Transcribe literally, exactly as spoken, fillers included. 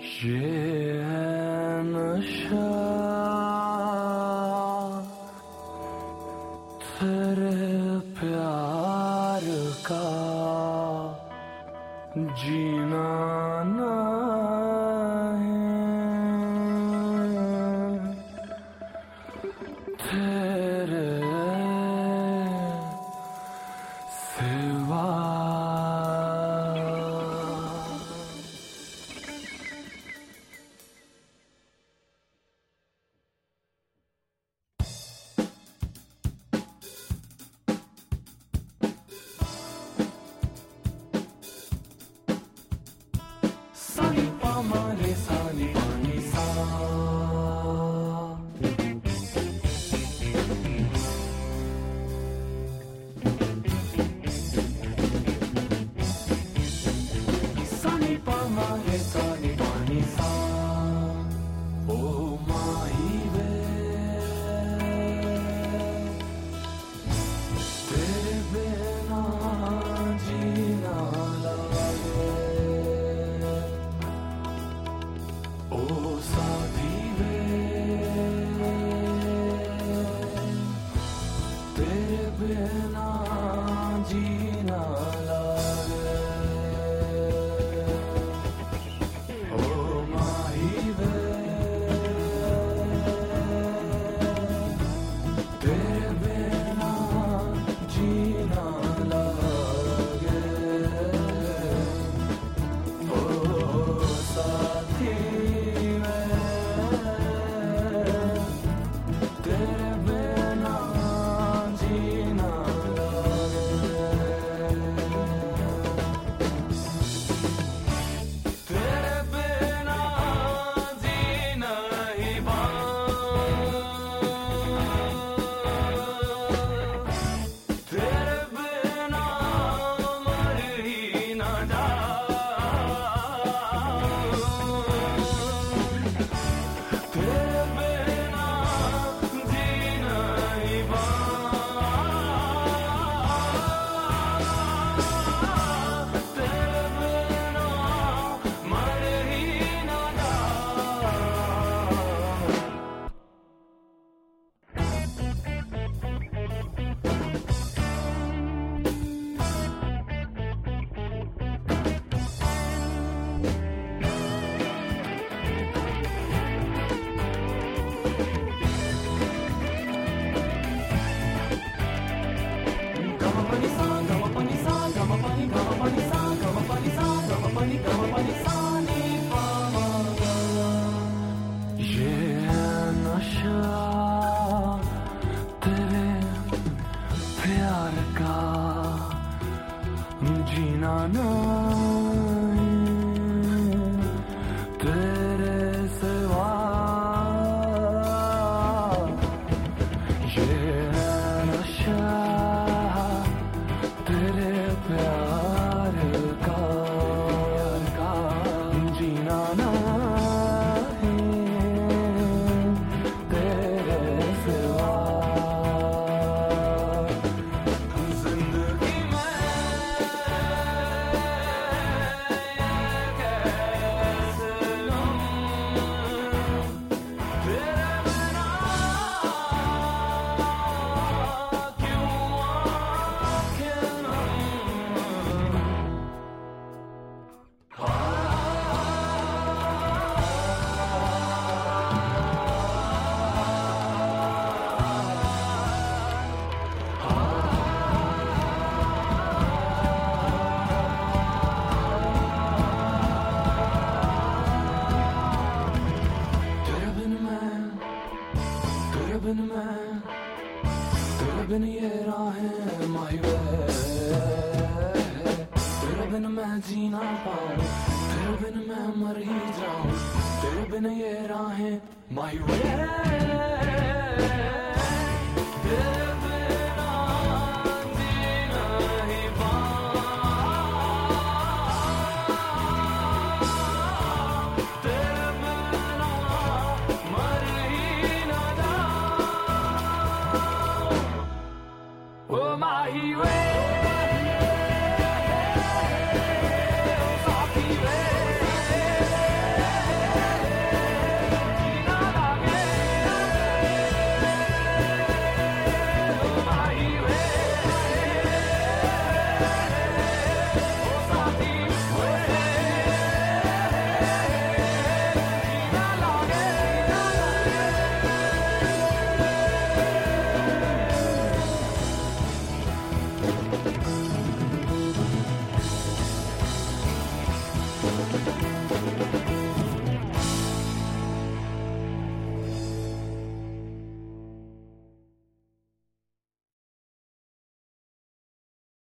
ये है नशा तेरे प्यार का, जीना नहीं तेरे सिवा। सानी पा मारे सानी पानी सा, सानी पा मारे सानी पानी सा। ओ माही वे तेरे बिना जीना लागे, ओ साथी वे तेरे बिना जीना लागे, ओ माही वे तेरे बिना जीना लागे, ओ साथी तेरे प्यार का, जीना नहीं तेरे सिवा। ये है नशा तेरे प्यार का, जीना नहीं तेरे सिवा। जिंदगी में कैसे लूं तेरे बिना, क्यों आंखें नम। तेरे बिन मैं, तेरे बिन ये राहें माही वे, तेरे बिन मैं जीना पाऊं, तेरे बिन मैं मर ही जाऊं, तेरे बिन ये राहें माही वे।